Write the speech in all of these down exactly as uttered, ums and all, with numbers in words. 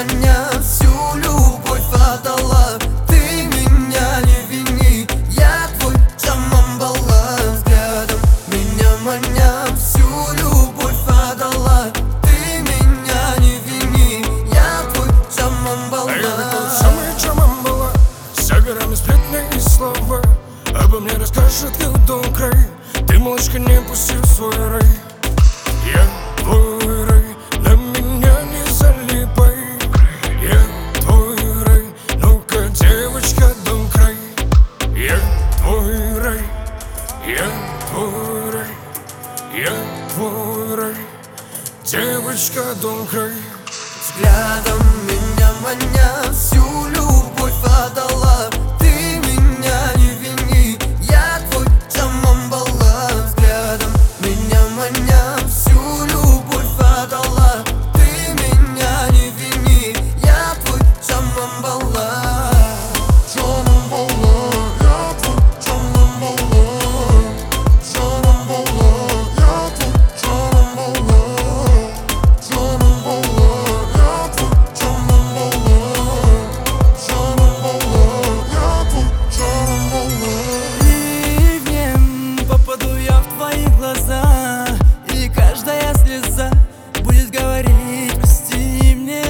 маня, всю любовь отдала. Ты меня не вини, я твой Джамамбала. Взглядом меня маня, всю любовь отдала. Ты меня не вини, я твой Джамамбала. А я такой самый Джамамбала, за горами сплетные слова. Обо мне расскажет кто край. Ты, малышка, не пусти в свой рай. Я твой рай, на меня не залипай. Я твой рай, ну-ка, девочка, дом край. Я твой рай, я твой рай, я твой рай, девочка, дом край. Взглядом меня маня, всю любовь отдала. Ты меня не вини, я твой Джамамбала. Взглядом меня маня, всю любовь отдала. Ты меня не вини, я твой Джамамбала. Джамамбала, я твой Джамамбала. Джамамбала, я твой Джамамбала. Джамамбала, я твой Джамамбала. Джамамбала, я твой Джамамбала. Ливнем попаду я в твои глаза, и каждая слеза будет говорить: прости мне.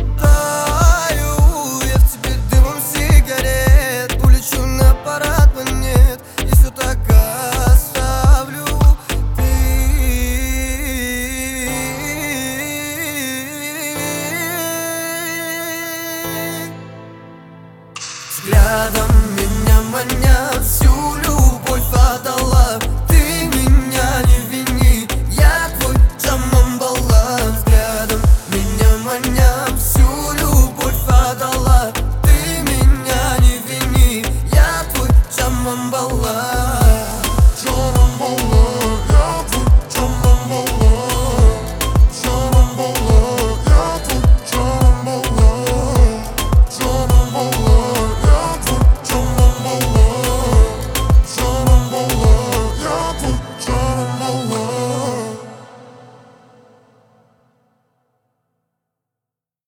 Таю я в тебе дымом сигарет, улечу на парад планет и все так оставлю. Ты взглядом меня маня,